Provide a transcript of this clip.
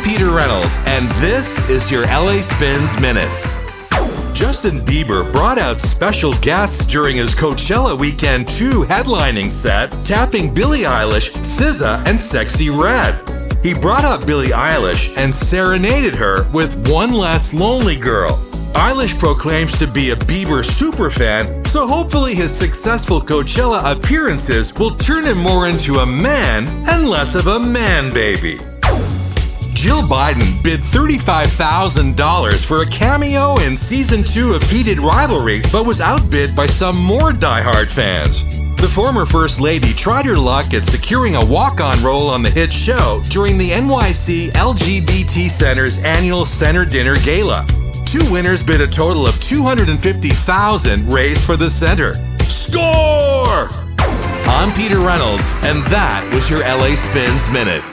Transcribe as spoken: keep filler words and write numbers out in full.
Peter Reynolds, and this is your L A Spins Minute. Justin Bieber brought out special guests during his Coachella Weekend two headlining set, tapping Billie Eilish, S Z A, and Sexy Red. He brought up Billie Eilish and serenaded her with One Less Lonely Girl. Eilish proclaims to be a Bieber superfan, so hopefully his successful Coachella appearances will turn him more into a man and less of a man baby. Jill Biden bid thirty-five thousand dollars for a cameo in Season two of Heated Rivalry, but was outbid by some more diehard fans. The former First Lady tried her luck at securing a walk-on role on the hit show during the N Y C L G B T Center's annual Center Dinner Gala. Two winners bid a total of two hundred fifty thousand dollars raised for the center. Score! I'm Peter Reynolds, and that was your L A Spins Minute.